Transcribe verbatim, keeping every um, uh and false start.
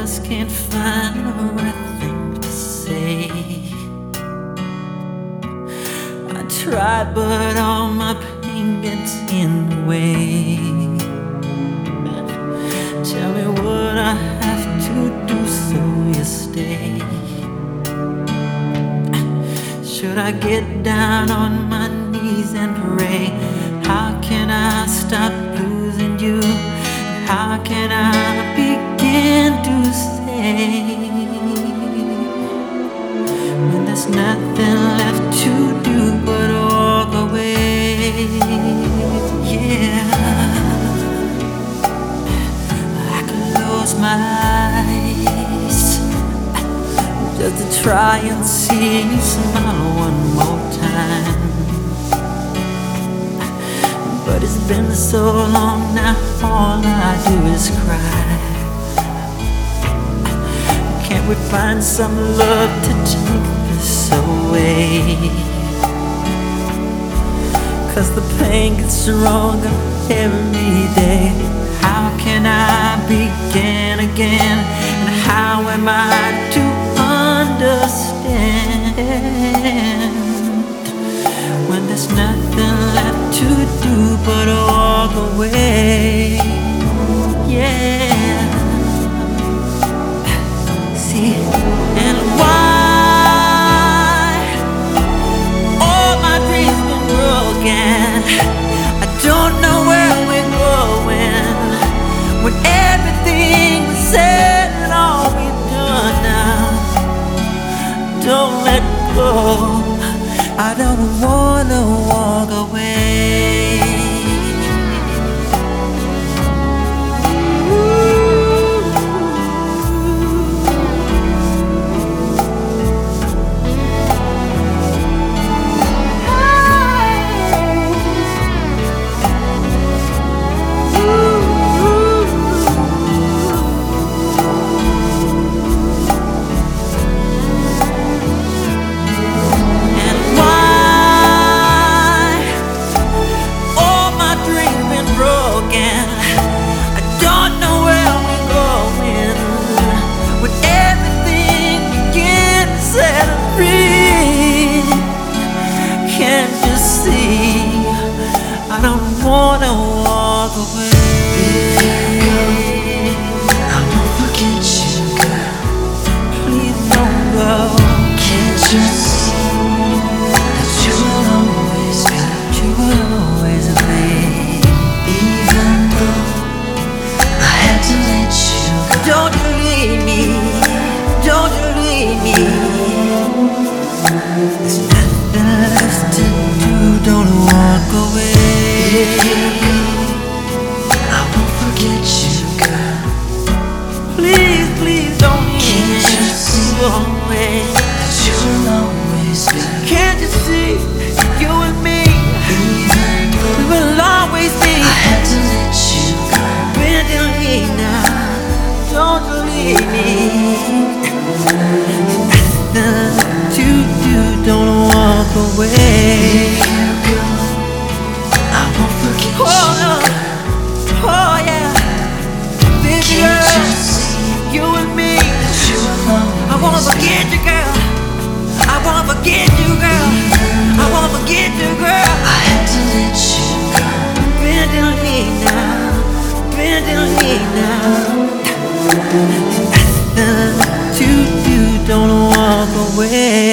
just can't find the right thing to say. I try, but all my pain gets in the way. Tell me what I have to do so you stay. Should I get down on my knees and pray? How can I stop losing you? How can I begin to say when there's nothing left to do but walk away? Yeah, I could close my eyes just to try and see you smile one more time. But it's been so long now, all I do is cry. Can't we find some love to take this away? Cause the pain gets stronger every day. How can I begin again? And how am I to understand when there's nothing left to do but walk away? Yeah. See, and why all my dreams been broken? I don't know where we're going when everything was said and all we've done now. Don't let go. I don't wanna walk away. I don't wanna walk away. I won't forget you, girl. Please don't go. Can't you see that you will always be, You will always be. even though I had to let you go. Don't you leave me. Don't you leave me. There's nothing left to do. Don't walk away. I won't forget you, girl. Please, please don't leave me. Can't you see away. that you will always be, Can't you see you and me? even though We will always be. I had to let you go. Bend and lean now. Don't you leave me. Nothing to do. Don't walk away. If you go, I won't forget Oh you, no. girl. Oh yeah. Baby Can't you girl, see you and me. that you will always I wanna forget you, girl. I wanna forget you, girl. I wanna forget you, girl. I had to let you go. Bend and lean now. Bend and lean now. Nothing to do. Don't walk away.